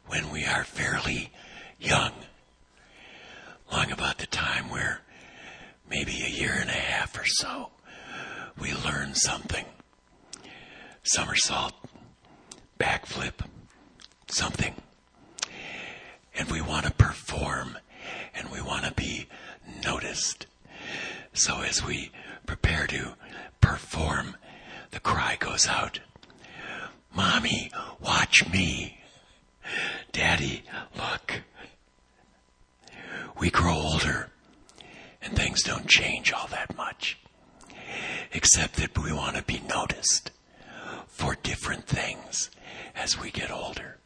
when we are fairly young, long about the time where maybe a year and a half or so, we learn something. Somersault, backflip, something. And we want to perform, and we want to be noticed. So as we prepare to perform, the cry goes out, "Mommy, watch me. Daddy, look." We grow older, and things don't change all that much, except that we want to be noticed for different things as we get older.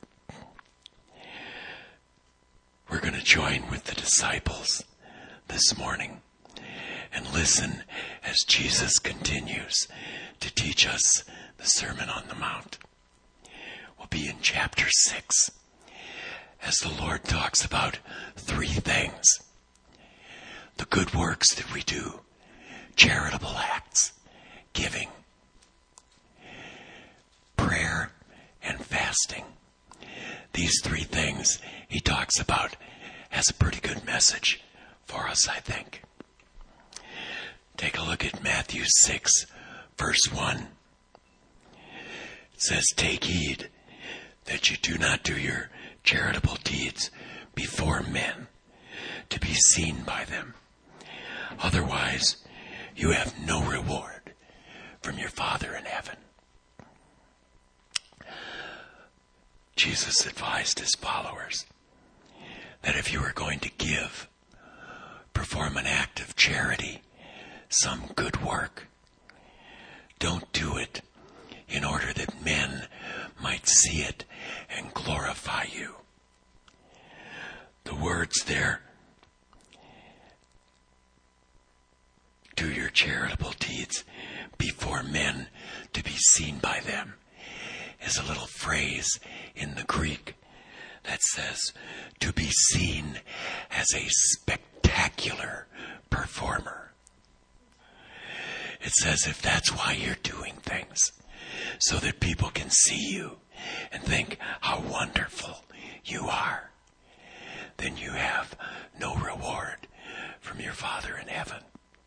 We're going to join with the disciples this morning and listen as Jesus continues to teach us the Sermon on the Mount. We'll be in chapter 6 as the Lord talks about 3 things. The good works that we do, charitable acts, giving, prayer, and fasting. These 3 things he talks about has a pretty good message for us, I think. Take a look at Matthew 6, verse 1. It says, "Take heed that you do not do your charitable deeds before men, to be seen by them. Otherwise, you have no reward from your Father in heaven." Jesus advised his followers that if you were going to give, perform an act of charity, some good work, don't do it in order that men might see it and glorify you. The words there, "do your charitable deeds before men to be seen by them," is a little phrase in the Greek that says to be seen as a spectacular performer. It says if that's why you're doing things, so that people can see you and think how wonderful you are, then you have no reward from your Father in heaven.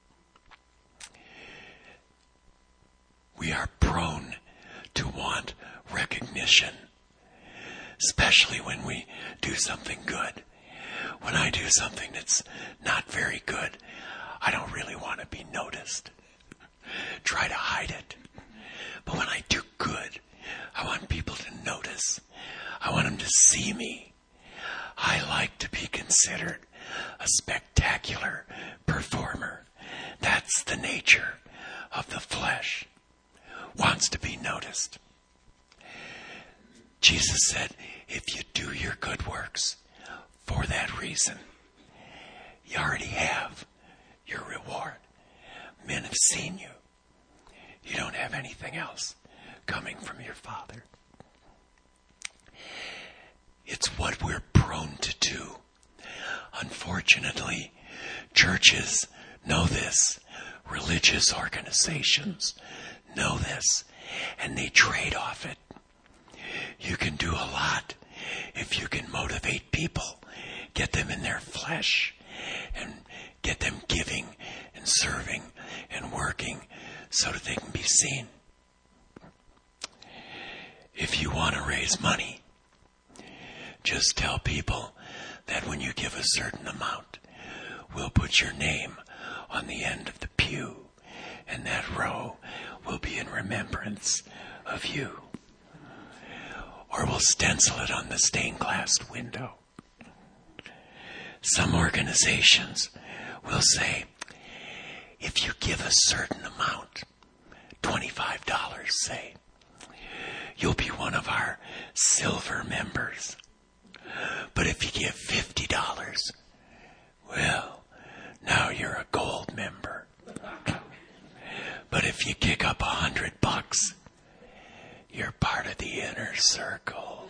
We are prone to want recognition, especially when we do something good. When I do something that's not very good, I don't really want to be noticed. Try to hide it. But when I do good, I want people to notice. I want them to see me. I like to be considered a spectacular performer. That's the nature of the flesh. Wants to be noticed. Jesus said, if you do your good works for that reason, you already have your reward. Men have seen you. You don't have anything else coming from your Father. It's what we're prone to do. Unfortunately, churches know this. Religious organizations know this. And they trade off it. You can do a lot if you can motivate people, get them in their flesh, and get them giving and serving and working so that they can be seen. If you want to raise money, just tell people that when you give a certain amount, we'll put your name on the end of the pew, and that row will be in remembrance of you. Or we'll stencil it on the stained glass window. Some organizations will say, if you give a certain amount, $25, say, you'll be one of our silver members. But if you give $50, well, now you're a gold member. But if you kick up $100, you're part of the inner circle.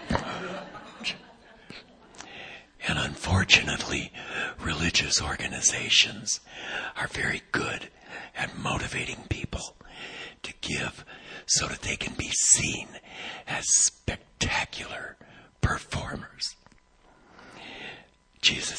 And unfortunately, religious organizations are very good at motivating people to give so that they can be seen as spectacular performers.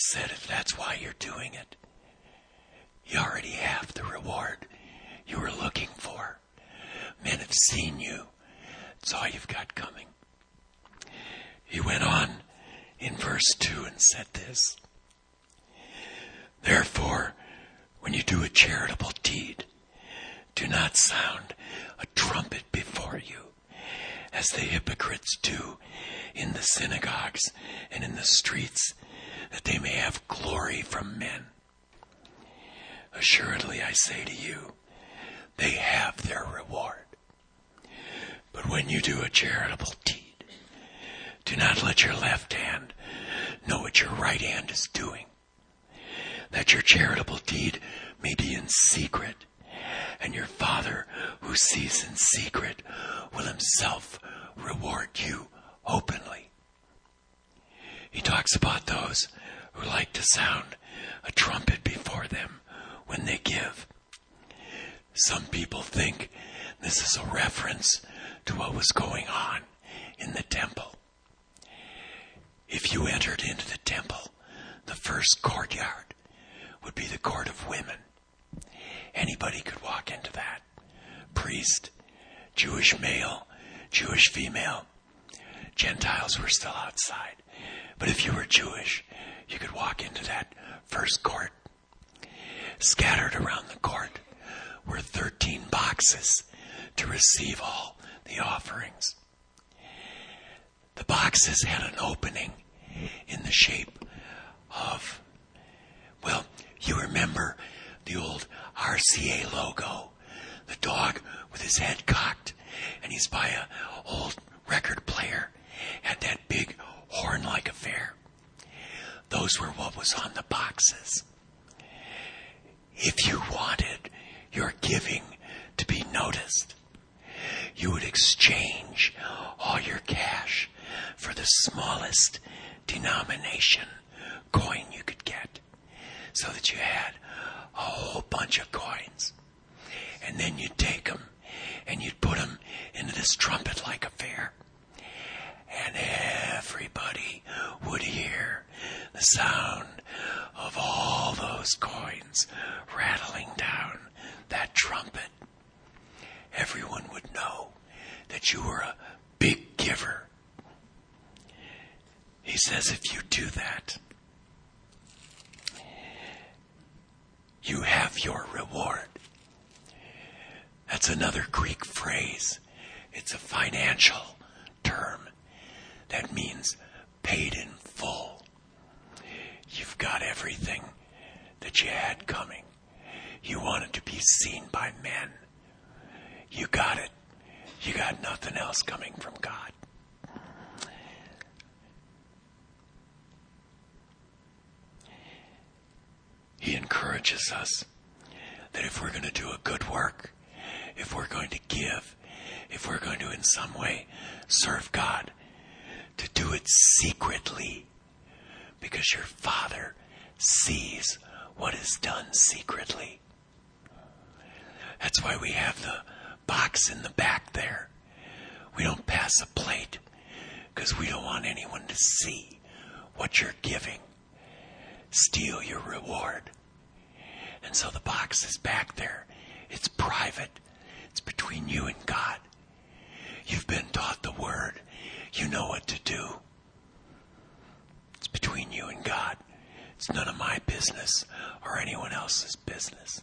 said, if that's why you're doing it, you already have the reward you were looking for. Men have seen you. It's all you've got coming. He went on in verse 2 and said this: Therefore, when you do a charitable deed, do not sound a trumpet before you, as the hypocrites do in the synagogues and in the streets, that they may have glory from men. Assuredly, I say to you, they have their reward. But when you do a charitable deed, do not let your left hand know what your right hand is doing, that your charitable deed may be in secret, and your Father who sees in secret will himself reward you openly. He talks about those who like to sound a trumpet before them when they give. Some people think this is a reference to what was going on in the temple. If you entered into the temple, the first courtyard would be the court of women. Anybody could walk into that. Priest, Jewish male, Jewish female. Gentiles were still outside. But if you were Jewish, you could walk into that first court. Scattered around the court were 13 boxes to receive all the offerings. The boxes had an opening in the shape of, well, you remember the old RCA logo, the dog with his head cocked, and he's by an old record player, had that big horn-like affair. Those were what was on the boxes. If you wanted your giving to be noticed, you would exchange all your cash for the smallest denomination coin you could get, so that you had a whole bunch of coins. And then you'd take them and you'd put them into this trumpet-like affair. And everybody would hear the sound of all those coins rattling down that trumpet. Everyone would know that you were a big giver. He says if you do that, you have your reward. That's another Greek phrase. It's a financial term that means paid in full. You've got everything that you had coming. You wanted to be seen by men. You got it. You got nothing else coming from God. He encourages us that if we're going to do a good work, if we're going to give, if we're going to in some way serve God, to do it secretly, because your Father sees what is done secretly. That's why we have the box in the back there. We don't pass a plate because we don't want anyone to see what you're giving. Steal your reward. And so the box is back there. It's private. It's between you and God. You've been taught the word. You know what to do. It's between you and God. It's none of my business or anyone else's business.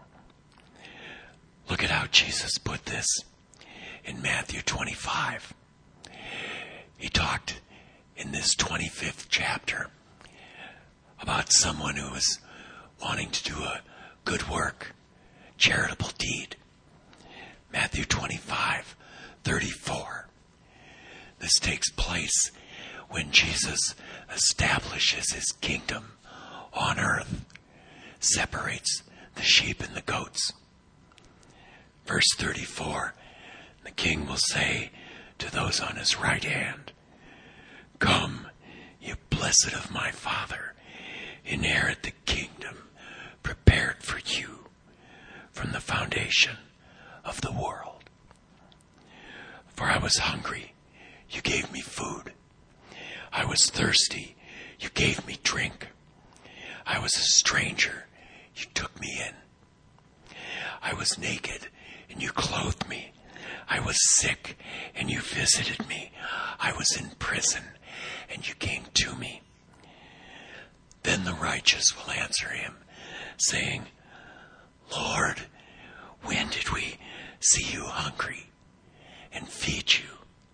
Look at how Jesus put this in Matthew 25. He talked in this 25th chapter about someone who was wanting to do a good work, charitable deed. Matthew 25:34. This takes place when Jesus establishes his kingdom on earth, separates the sheep and the goats. Verse 34, the king will say to those on his right hand, "Come, you blessed of my Father, inherit the kingdom prepared for you from the foundation of the world. For I was hungry, you gave me food. I was thirsty, you gave me drink. I was a stranger, you took me in. I was naked, and you clothed me. I was sick, and you visited me. I was in prison, and you came to me. Then the righteous will answer him, saying, Lord, when did we see you hungry and feed you?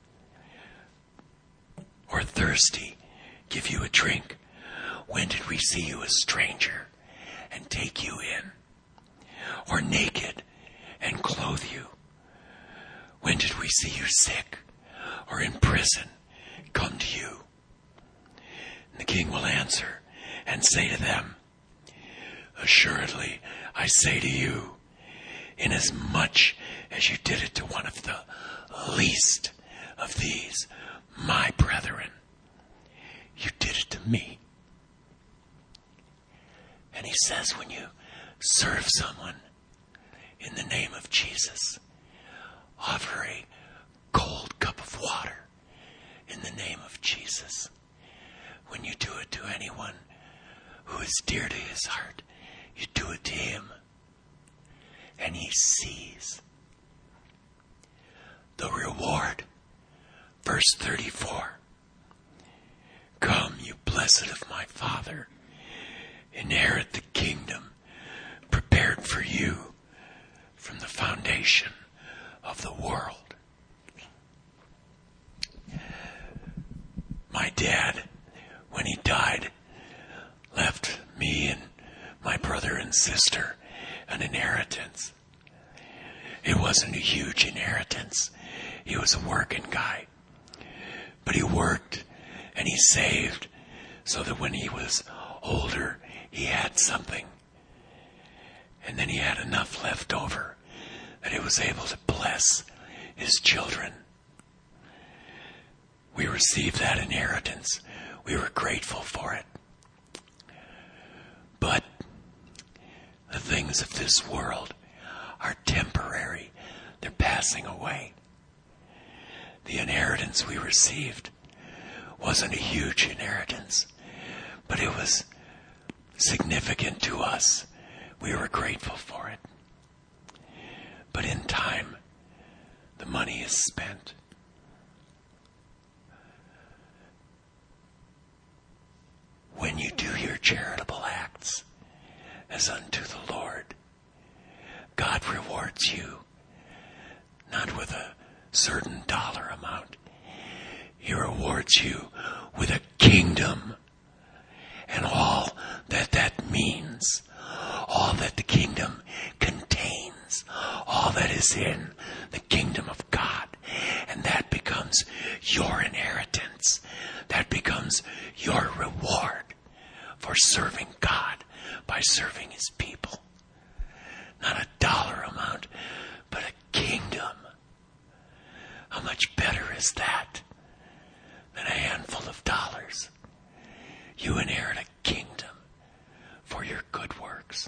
Or thirsty, give you a drink? When did we see you a stranger and take you in? Or naked and clothe you? When did we see you sick or in prison, come to you? And the king will answer and say to them, Assuredly, I say to you, inasmuch as you did it to one of the least of these, my brethren, you did it to me. And he says, when you serve someone in the name of Jesus, offer a cold cup of water in the name of Jesus. When you do it to anyone who is dear to his heart, you do it to him. And he sees the reward. Verse 34. Come, you blessed of my Father, inherit the kingdom prepared for you from the foundation of the world. My dad, when he died, left me and my brother and sister an inheritance. It wasn't a huge inheritance. He was a working guy. But he worked and he saved so that when he was older, he had something. And then he had enough left over that he was able to bless his children. We received that inheritance. We were grateful for it. But the things of this world are temporary. They're passing away. The inheritance we received wasn't a huge inheritance, but it was significant to us. We were grateful for it. But in time, the money is spent. When you do your charitable acts as unto the Lord, God rewards you, not with a certain dollar amount. He rewards you with a kingdom and all that that means, all that the kingdom contains, all that is in the kingdom of God. And that becomes your inheritance. That becomes your reward for serving God by serving his people. Not a dollar amount, but a kingdom. How much better is that than a handful of dollars? You inherit a kingdom for your good works.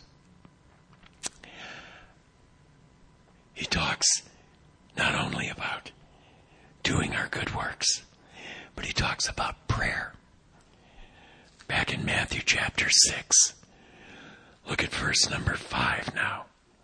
He talks not only about doing our good works, but he talks about prayer. Back in Matthew chapter 6, look at verse number 5 now.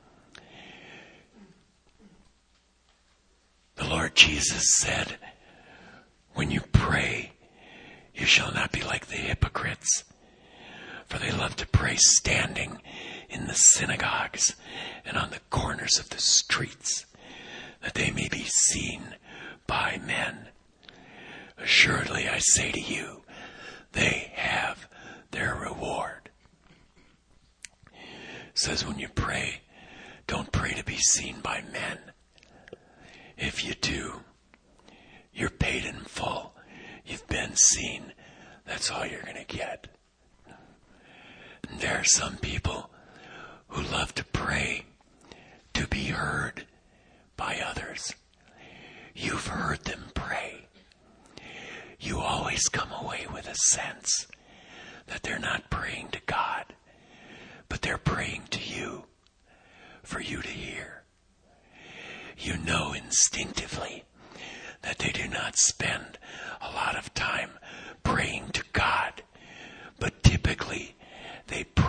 The Lord Jesus said, when you pray, you shall not be like the hypocrites, for they love to pray standing in the synagogues and on the corners of the streets, that they may be seen by men. Assuredly, I say to you, they have their reward. It says when you pray, don't pray to be seen by men. If you do, you're paid in full. You've been seen. That's all you're going to get. And there are some people who love to pray to be heard by others. You've heard them pray. You always come away with a sense that they're not praying to God, but they're praying to you for you to hear. You know instinctively that they do not spend a lot of time praying to God, but typically they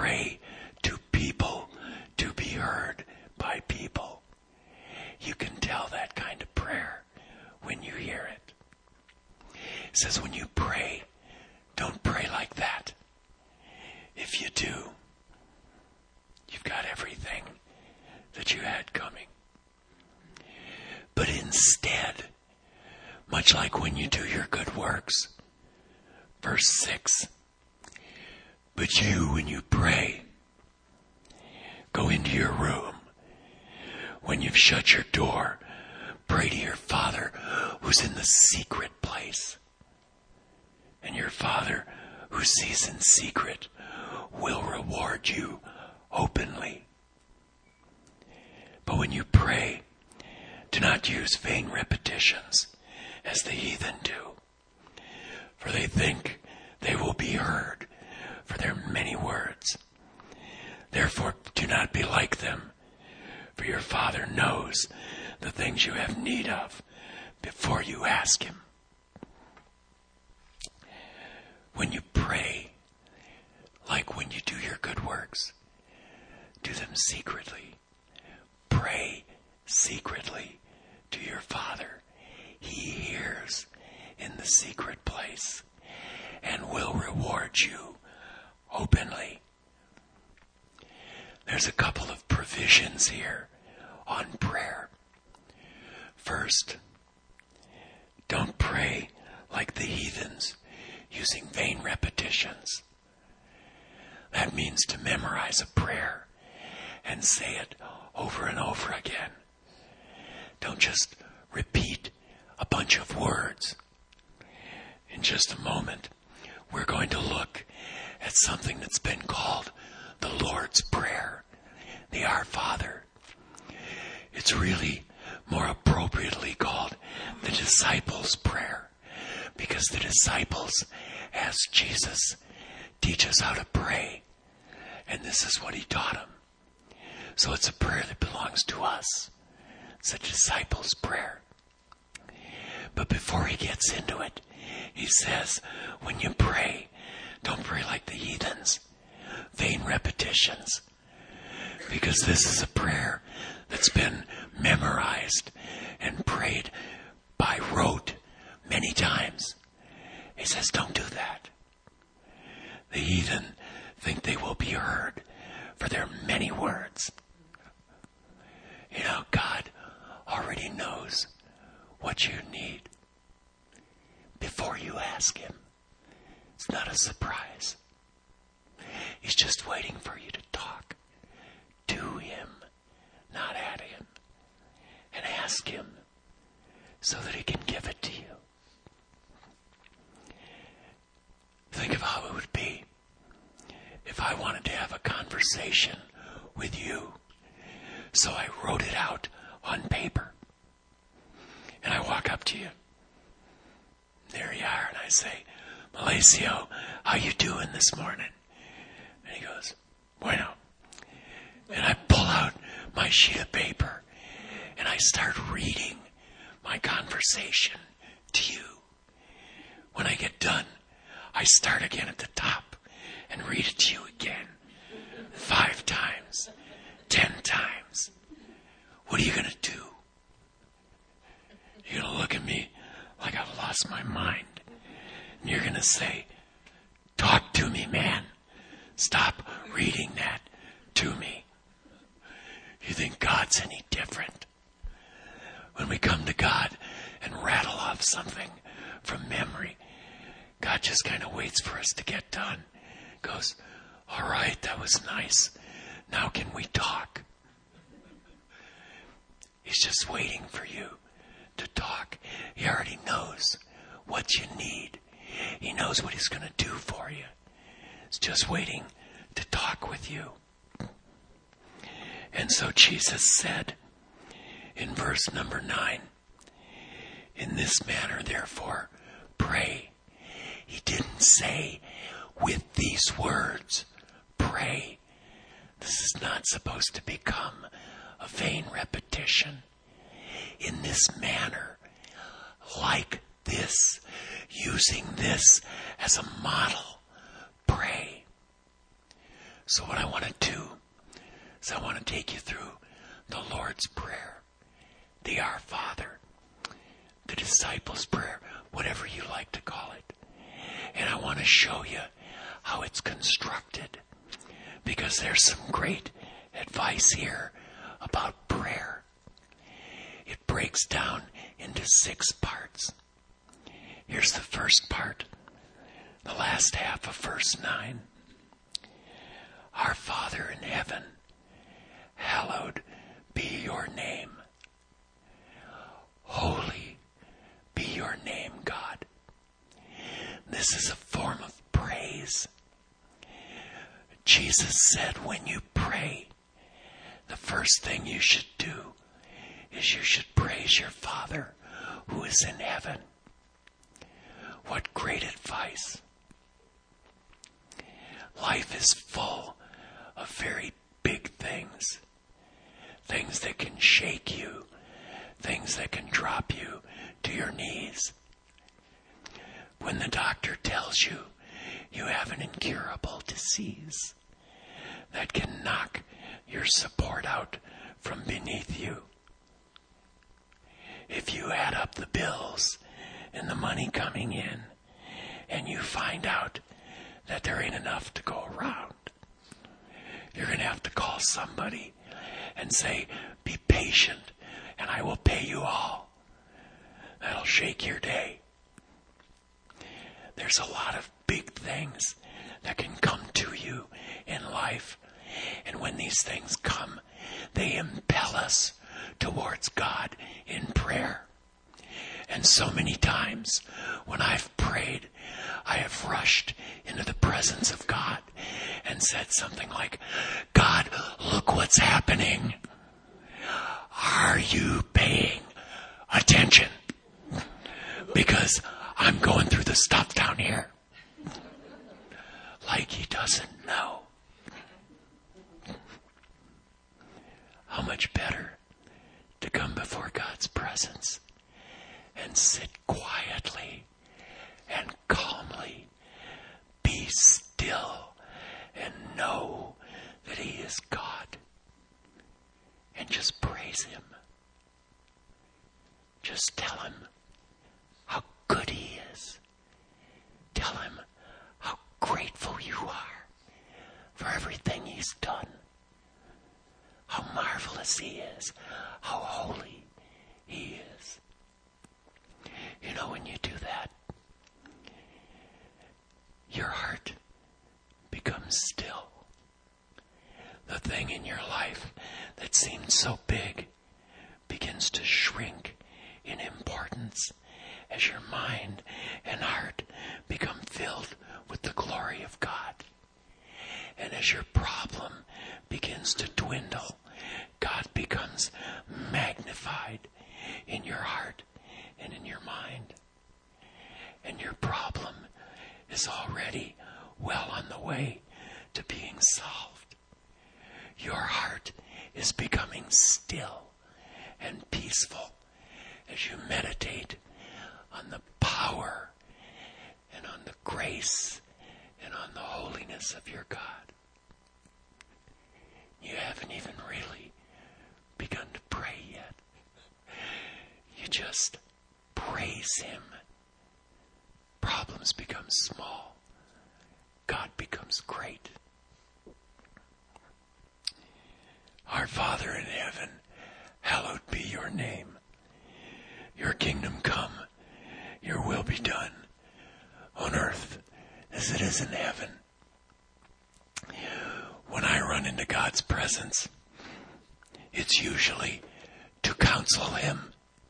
pray to people to be heard by people. You can tell that kind of prayer when you hear it. It says when you pray, don't pray like that. If you do, you've got everything that you had coming. But instead, much like when you do your good works, verse 6, but you, when you pray, go into your room. When you've shut your door, pray to your Father who's in the secret place. And your Father who sees in secret will reward you openly. But when you pray, do not use vain repetitions as the heathen do, for they think they will be heard for their many words. Therefore, do not be like them, for your Father knows the things you have need of before you ask him. When you pray, like when you do your good works, do them secretly. Pray secretly to your Father. He hears in the secret place and will reward you openly. There's a couple of provisions here on prayer. First, don't pray like the heathens, using vain repetitions. That means to memorize a prayer and say it over and over again. Don't just repeat a bunch of words. In just a moment, we're going to look at something that's been called the Lord's Prayer, the Our Father. It's really more appropriately called the Disciples' Prayer, because the disciples asked Jesus, teach us how to pray. And this is what he taught them. So it's a prayer that belongs to us. It's a disciples' prayer. But before he gets into it, he says, when you pray, don't pray like the heathens, vain repetitions. Because this is a prayer that's been memorized and prayed by rote many times. He says, don't do that. The heathen think they will be heard for their many words. You know, God already knows what you need before you ask him. It's not a surprise. He's just waiting for you to talk to him, not at him, and ask him so that he can give it to you. Think of how it would be if I wanted to have a conversation with you. So I wrote it out on paper. And I walk up to you. There you are. And I say, Malacio, how you doing this morning? And he goes, bueno. And I pull out my sheet of paper and I start reading my conversation to you. When I get done, I start again at the top and read it to you again. 5 times, 10 times. What are you going to do? You're going to look at me like I've lost my mind. And you're going to say, talk to me, man. Stop reading that to me. You think God's any different? When we come to God and rattle off something from memory, God just kind of waits for us to get done. Goes, all right, that was nice. Now can we talk? He's just waiting for you to talk. He already knows what you need. He knows what he's going to do for you. He's just waiting to talk with you. And so Jesus said in verse number 9, in this manner, therefore, pray. He didn't say with these words, pray. This is not supposed to become a vain repetition. In this manner, like this, using this as a model, pray. So what I want to do is I want to take you through the Lord's Prayer, the Our Father, the Disciples' Prayer, whatever you like to call it. And I want to show you how it's constructed, because there's some great advice here about prayer. It breaks down into 6 parts. Here's the first part, the last half of verse 9. Our Father in heaven, hallowed be your name. Holy be your name, God. This is a form of praise. Jesus said when you pray, the first thing you should do is you should praise your Father who is in heaven. What great advice. Life is full of very big things. Things that can shake you. Things that can drop you to your knees. When the doctor tells you you have an incurable disease that can knock your support out from beneath you. If you add up the bills and the money coming in and you find out that there ain't enough to go around, you're going to have to call somebody and say, be patient and I will pay you all. That'll shake your day. There's a lot of big things that can come to you in life. And when these things come, they impel us towards God in prayer. And so many times when I've prayed, I have rushed into the presence of God and said something like, God, look what's happening. Are you paying attention? Because I'm going through the stuff down here. Like he doesn't know. How much better to come before God's presence and sit quietly and calmly, be still and know that he is God, and just praise him. Just tell him how good he is. Tell him how grateful you are for everything he's done. How marvelous he is. How holy he is. You know, when you do that, your heart becomes still. The thing in your life that seemed so big begins to shrink in importance as your mind and heart become filled with the glory of God. And as your problem begins to dwindle, God becomes magnified in your heart and in your mind. And your problem is already well on the way to being solved. Your heart is becoming still and peaceful as you meditate on the power and on the grace and on the holiness of your God. You haven't even really begun to pray yet. You just praise him. Problems become small. God becomes great. Our Father in heaven, hallowed be your name. Your kingdom come, your will be done on earth as it is in heaven. When I run into God's presence, it's usually to counsel him.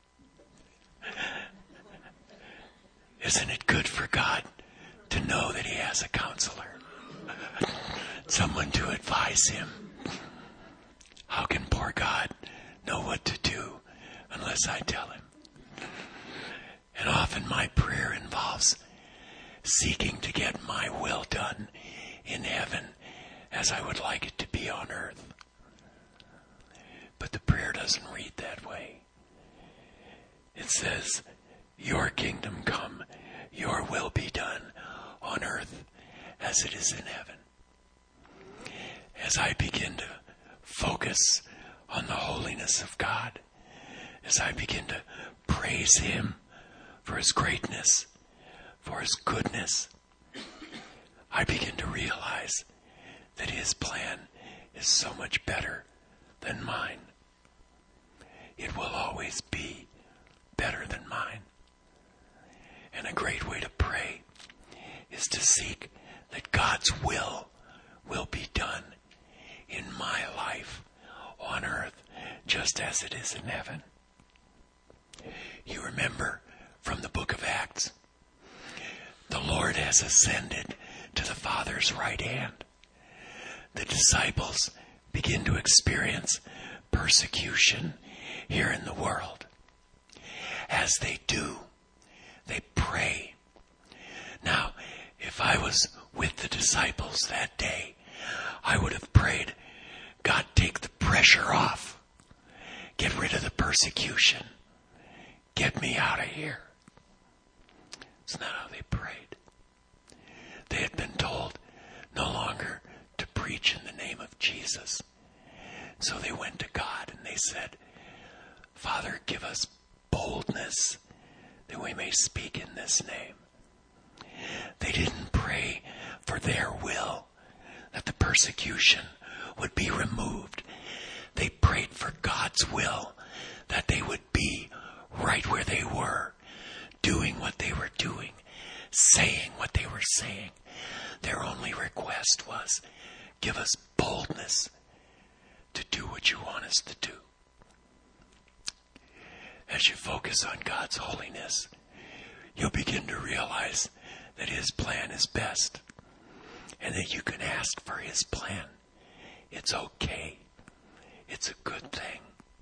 Isn't it good for God to know that he has a counselor? Someone to advise him. How can poor God know what to do unless I tell him? And often my prayer involves seeking to get my will done in heaven as I would like it to be on earth. But the prayer doesn't read that way. It says, your kingdom come, your will be done on earth as it is in heaven. as I begin to focus on the holiness of God, as I begin to praise Him for His greatness, for His goodness, I begin to realize that His plan is so much better than mine. It will always be better than mine. And a great way to pray is to seek that God's will be done in my life on earth just as it is in heaven. You remember from the book of Acts, the Lord has ascended to the Father's right hand. The disciples begin to experience persecution here in the world. As they do, they pray. Now, if I was with the disciples that day, I would have prayed, God, take the pressure off. Get rid of the persecution. Get me out of here. It's not how they prayed. They had been told no longer to preach in the name of Jesus. So they went to God and they said, Father, give us boldness that we may speak in this name. They didn't pray for their will, that the persecution would be removed. They prayed for God's will, that they would be right where they were, doing what they were doing, saying what they were saying. Their only request was, give us boldness to do what you want us to do. As you focus on God's holiness, you'll begin to realize that His plan is best and that you can ask for His plan. It's okay. It's a good thing.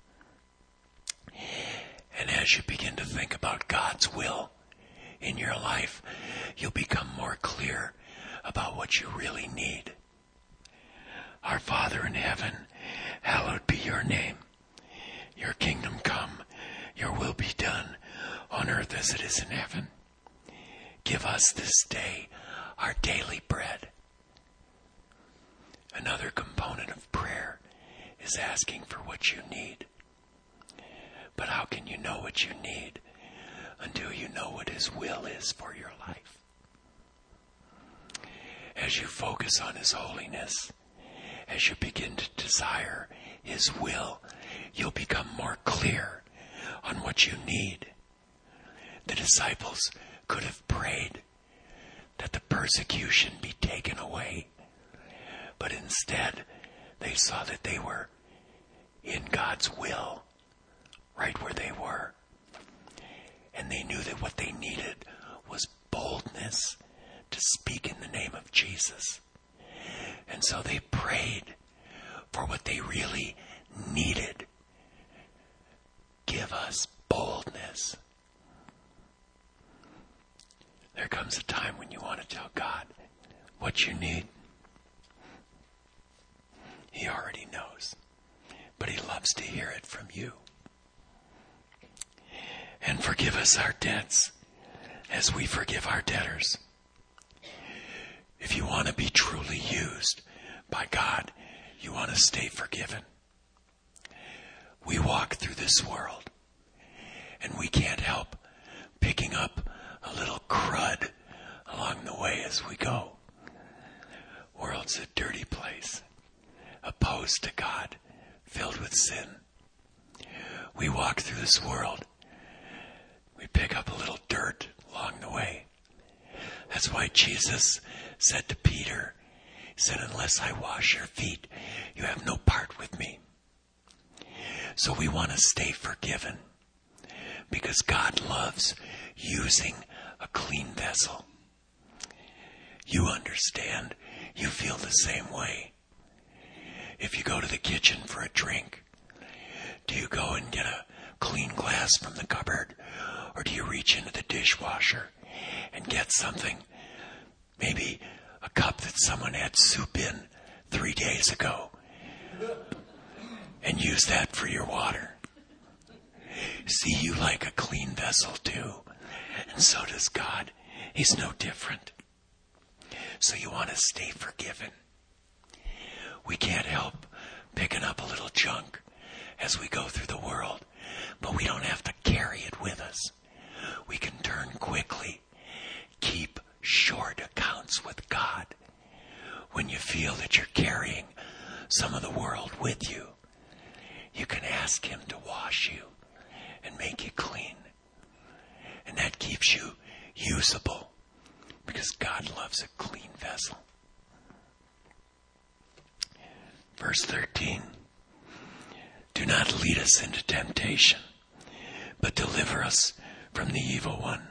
And as you begin to think about God's will in your life, you'll become more clear about what you really need. Our Father in heaven, hallowed be your name. Your kingdom come, your will be done on earth as it is in heaven. Give us this day our daily bread. Another component of prayer is asking for what you need. But how can you know what you need until you know what His will is for your life? As you focus on His holiness, as you begin to desire His will, you'll become more clear on what you need. The disciples could have prayed that the persecution be taken away, but instead they saw that they were in God's will, right where they were. And they knew that what they needed was boldness to speak in the name of Jesus. And so they prayed for what they really needed. Give us boldness. There comes a time when you want to tell God what you need. He already knows, but He loves to hear it from you. And forgive us our debts as we forgive our debtors. If you want to be truly used by God, you want to stay forgiven. We walk through this world and we can't help picking up a little crud along the way as we go. World's a dirty place, opposed to God, filled with sin. We walk through this world. We pick up a little dirt along the way. That's why Jesus said to Peter, He said, unless I wash your feet, you have no part with me. So we want to stay forgiven because God loves using a clean vessel. You understand. You feel the same way. If you go to the kitchen for a drink, do you go and get a clean glass from the cupboard? Or do you reach into the dishwasher and get something, maybe a cup that someone had soup in 3 days ago, and use that for your water? See, you like a clean vessel too, and so does God. He's no different. So you want to stay forgiven. We can't help picking up a little junk as we go through the world, but we don't have to carry it with us. We can turn quickly. Keep short accounts with God. When you feel that you're carrying some of the world with you, you can ask Him to wash you and make you clean. And that keeps you usable, because God loves a clean vessel. Verse 13. Do not lead us into temptation, but deliver us from the evil one.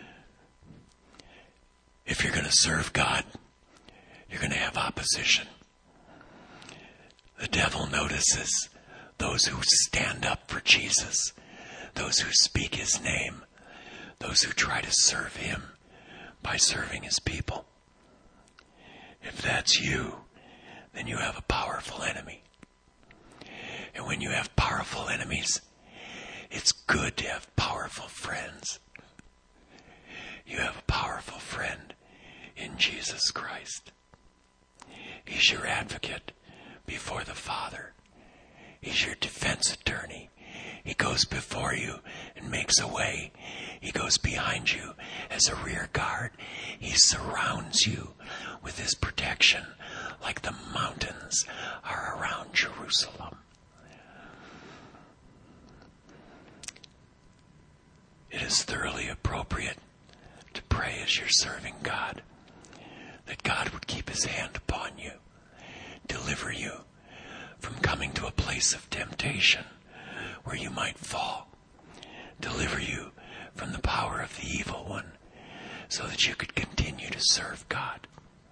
If you're going to serve God, you're going to have opposition. The devil notices those who stand up for Jesus, those who speak His name, those who try to serve Him by serving His people. If that's you, then you have a powerful enemy. And when you have powerful enemies, it's good to have powerful friends. You have a powerful friend in Jesus Christ. He's your advocate before the Father. He's your defense attorney. He goes before you and makes a way. He goes behind you as a rear guard. He surrounds you with His protection like the mountains are around Jerusalem. It is thoroughly appropriate to pray as you're serving God, that God would keep His hand upon you, deliver you from coming to a place of temptation where you might fall, deliver you from the power of the evil one so that you could continue to serve God.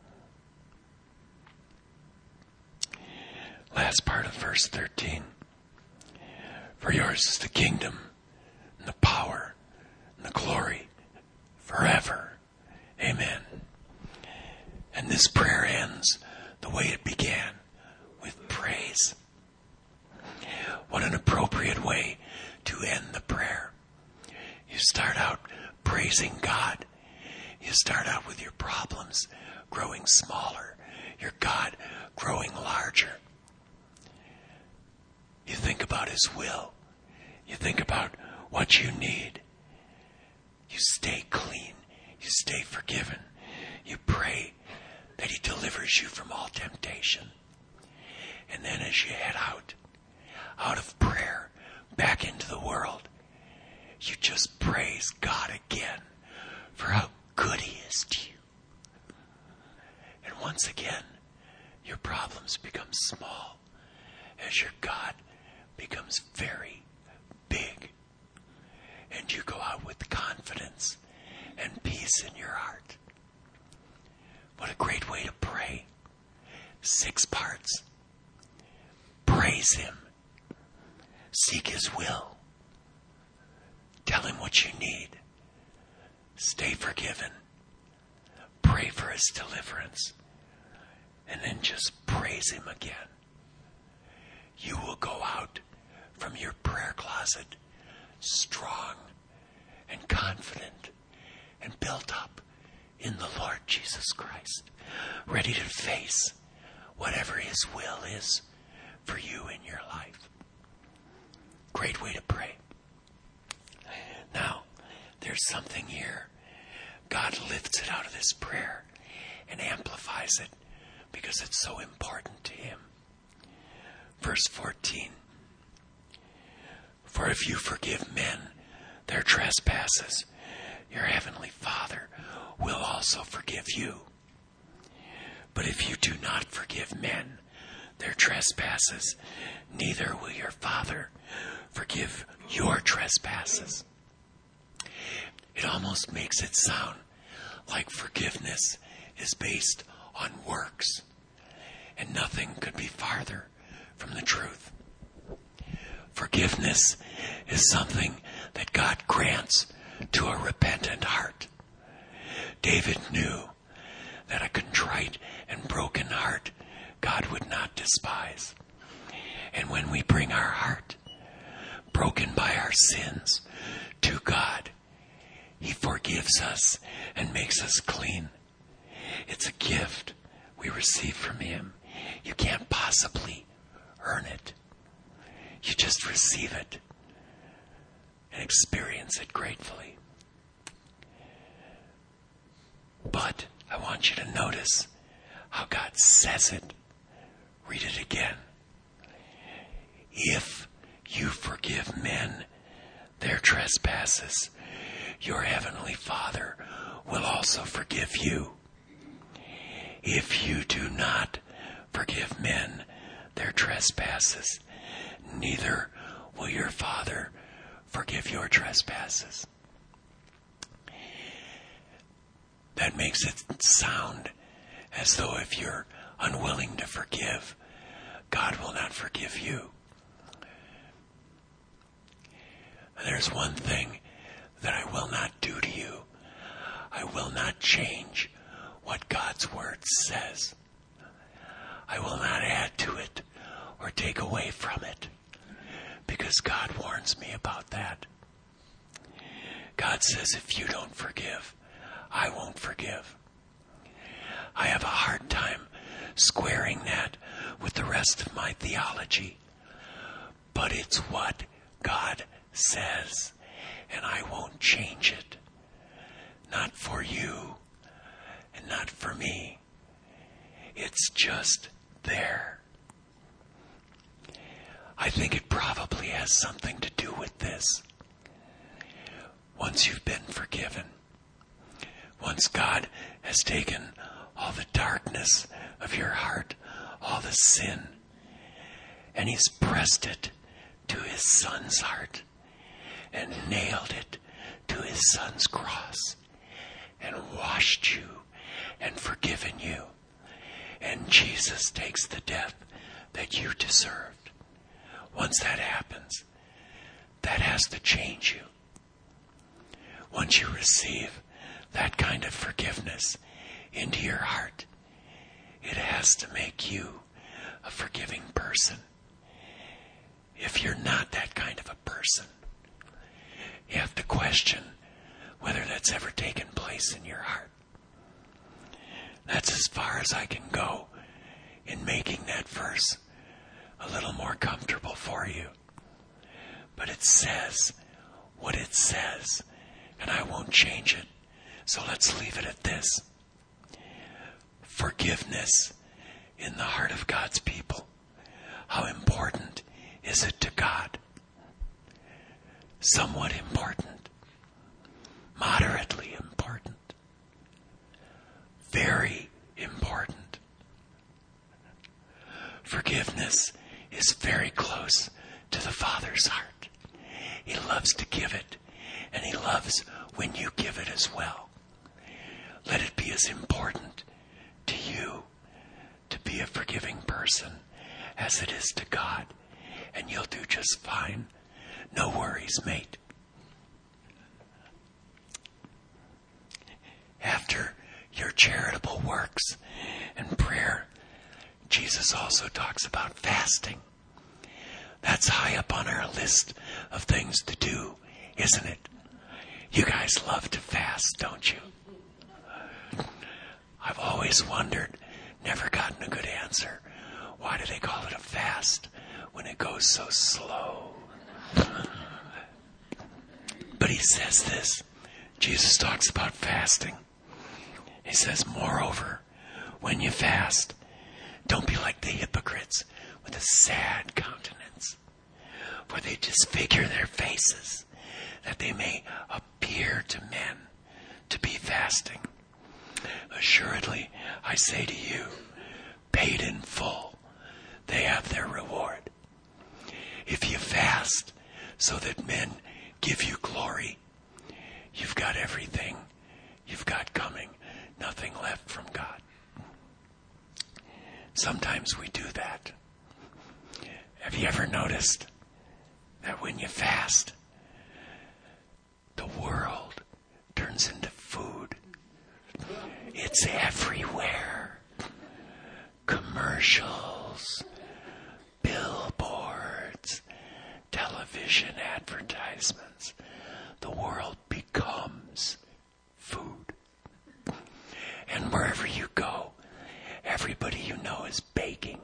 Last part of verse 13. For yours is the kingdom and the power and the glory forever. Amen. And this prayer ends the way it began, with praise. What an appropriate way to end the prayer. You start out praising God. You start out with your problems growing smaller, your God growing larger. You think about His will. You think about what you need. You stay clean. You stay forgiven. You pray that He delivers you from all temptation. And then as you head out of prayer, back into the world, you just praise God again for how good He is to you. And once again, your problems become small as your God becomes very big. And you go out with confidence and peace in your heart. What a great way to pray. 6 parts. Praise Him. Seek His will. Tell Him what you need. Stay forgiven. Pray for His deliverance. And then just praise Him again. You will go out from your prayer closet strong and confident and built up in the Lord Jesus Christ, ready to face whatever His will is for you in your life. Great way to pray. Now, there's something here. God lifts it out of this prayer and amplifies it because it's so important to Him. Verse 14. For if you forgive men their trespasses, your heavenly Father will also forgive you. But if you do not forgive men their trespasses, neither will your Father forgive your trespasses. It almost makes it sound like forgiveness is based on works, and nothing could be farther from the truth. Forgiveness is something that God grants to a repentant heart. David knew that a contrite and broken heart God would not despise. And when we bring our heart, broken by our sins, to God, He forgives us and makes us clean. It's a gift we receive from Him. You can't possibly earn it. You just receive it and experience it gratefully. But I want you to notice how God says it. Read it again. If you forgive men their trespasses, your heavenly Father will also forgive you. If you do not forgive men their trespasses, neither will your Father forgive your trespasses. That makes it sound as though if you're unwilling to forgive, God will not forgive you. There's one thing that I will not do to you. I will not change what God's Word says. I will not add to it or take away from it, because God warns me about that. God says, if you don't forgive, I won't forgive. I have a hard time squaring that with the rest of my theology, but it's what God says, and I won't change it. Not for you, and not for me. It's just there. I think it probably has something to do with this. Once you've been forgiven, once God has taken all the darkness of your heart, all the sin, and He's pressed it to His Son's heart and nailed it to His Son's cross and washed you and forgiven you. And Jesus takes the death that you deserved. Once that happens, that has to change you. Once you receive that kind of forgiveness into your heart, it has to make you a forgiving person. If you're not that kind of a person, you have to question whether that's ever taken place in your heart. That's as far as I can go in making that verse a little more comfortable for you. But it says what it says, and I won't change it. So let's leave it at this. Forgiveness in the heart of God's people. How important is it to God? Somewhat important. Moderately important. Very important. Forgiveness is very close to the Father's heart. He loves to give it, and He loves when you give it as well. Let it be as important to you to be a forgiving person as it is to God, and you'll do just fine. No worries, mate. After your charitable works and prayer, Jesus also talks about fasting. That's high up on our list of things to do, isn't it? You guys love to fast, don't you? I've always wondered, never gotten a good answer. Why do they call it a fast when it goes so slow? But He says this. Jesus talks about fasting. He says, moreover, when you fast, don't be like the hypocrites with a sad countenance, for they disfigure their faces, that they may appear to men to be fasting. Assuredly, I say to you, paid in full, they have their reward. If you fast so that men give you glory, you've got everything you've got coming, nothing left from God. Sometimes we do that. Have you ever noticed that when you fast, the world turns into food? It's everywhere. Commercials, billboards, television advertisements. The world becomes food. And wherever you go, everybody you know is baking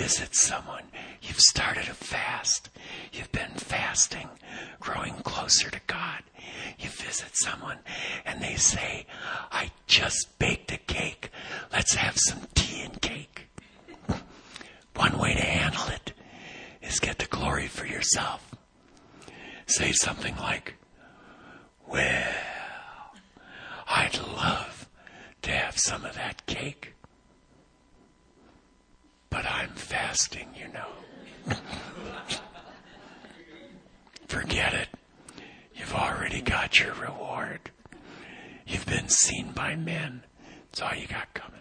visit someone. You've started a fast. You've been fasting, growing closer to God. You visit someone and they say, I just baked a cake. Let's have some tea and cake. One way to handle it is get the glory for yourself. Say something like, well, I'd love to have some of that cake, but I'm fasting, you know. Forget it. You've already got your reward. You've been seen by men. That's all you got coming.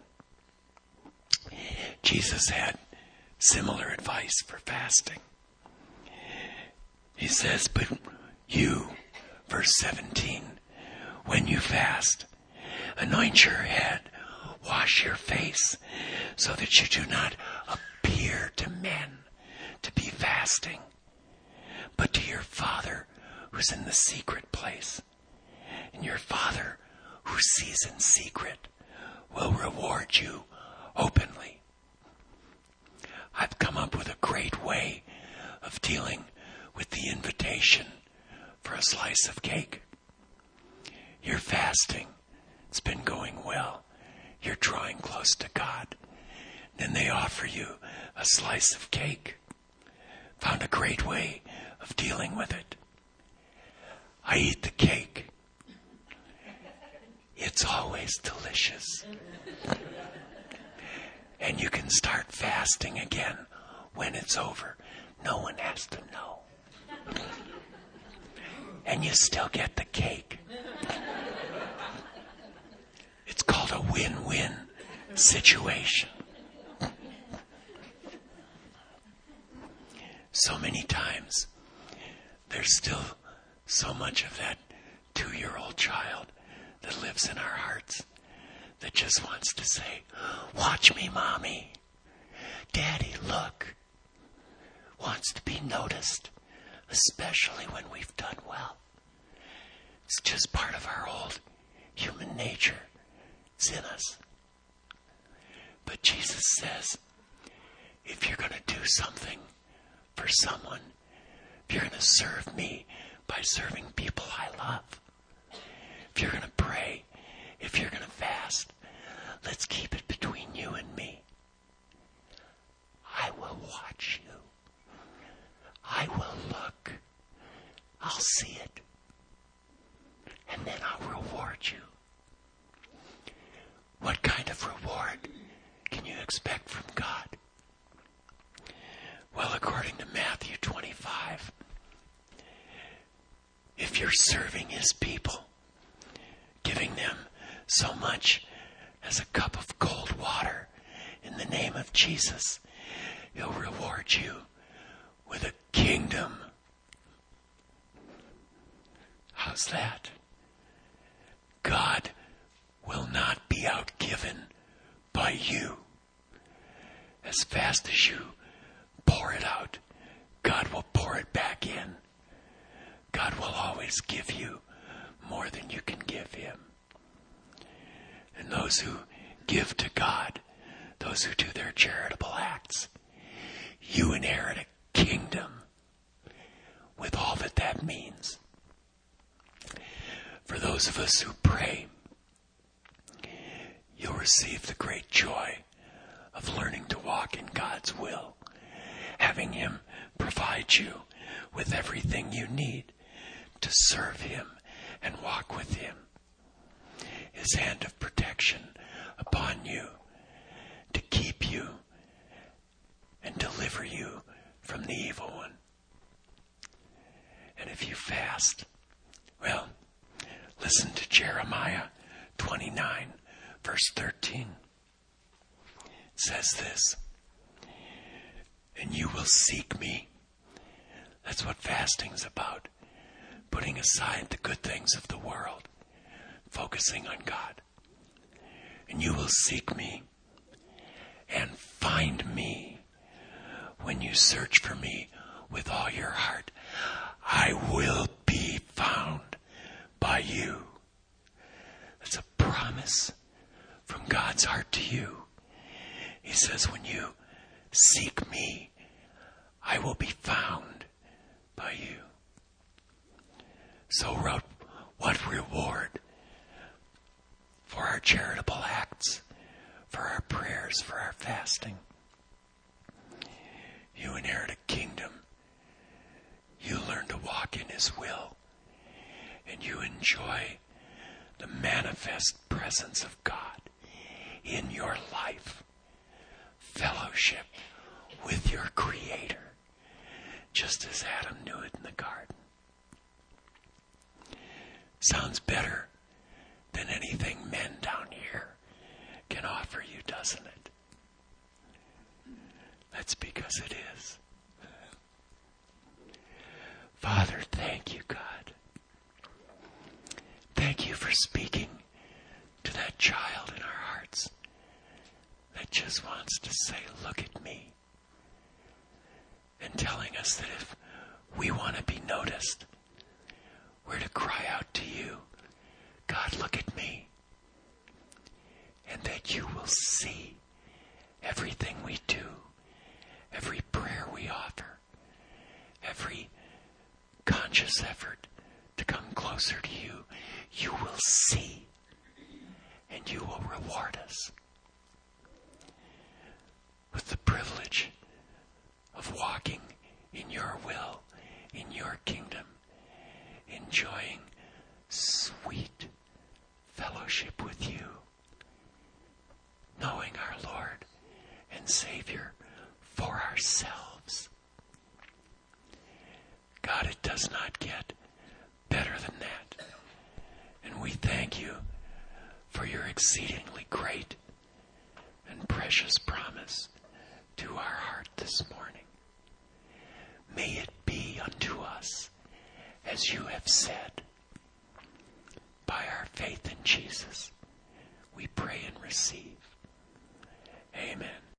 Jesus had similar advice for fasting. He says, but you, verse 17, when you fast, anoint your head, wash your face, so that you do not appear to men to be fasting, but to your Father who's in the secret place. And your Father who sees in secret will reward you openly. I've come up with a great way of dealing with the invitation for a slice of cake. You're fasting. It's been going well. You're drawing close to God. Then they offer you a slice of cake. Found a great way of dealing with it. I eat the cake. It's always delicious. And you can start fasting again when it's over. No one has to know. And you still get the cake. It's called a win-win situation. So many times, there's still so much of that 2-year-old child that lives in our hearts that just wants to say, watch me, Mommy. Daddy, look. Wants to be noticed, especially when we've done well. It's just part of our old human nature. It's in us. But Jesus says, if you're going to do something for someone, if you're going to serve me by serving people I love, if you're going to pray, if you're going to fast, let's keep it between you and me. I will watch you. I will look. I'll see it. And then I'll reward you. What kind of reward can you expect from God? Well, according to Matthew 25, if you're serving his people, giving them so much as a cup of cold water in the name of Jesus, he'll reward you with a kingdom. How's that? God will not be outgiven by you. As fast as you pour it out, God will pour it back in. God will always give you more than you can give him. And those who give to God, those who do their charitable acts, you inherit a kingdom with all that that means. For those of us who pray, you'll receive the great joy of learning to walk in God's will, having him provide you with everything you need to serve him and walk with him. His hand of protection upon you to keep you and deliver you from the evil one. And if you fast, well, listen to Jeremiah 29, verse 13. It says this, and you will seek me. That's what fasting's about. Putting aside the good things of the world, focusing on God. And you will seek me and find me when you search for me with all your heart. I will be found by you. That's a promise from God's heart to you. He says, when you Seek me. I will be found by you. So what reward for our charitable acts, for our prayers, for our fasting? You inherit a kingdom. You learn to walk in His will. And you enjoy the manifest presence of God in your life. Fellowship with your Creator, just as Adam knew it in the garden. Sounds better than anything men down here can offer you, doesn't it? That's because it is. Father, thank you, God. Thank you for speaking to that child in our hearts that just wants to say, look at me. And telling us that if we want to be noticed, we're to cry out to you, God, look at me. And that you will see everything we do, every prayer we offer, every conscious effort to come closer to you. You will see, and you will reward us with the privilege of walking in your will, in your kingdom, enjoying sweet fellowship with you, knowing our Lord and Savior for ourselves. God, it does not get better than that. And we thank you for your exceedingly great and precious promise to our heart this morning. May it be unto us as you have said. By our faith in Jesus, we pray and receive. Amen.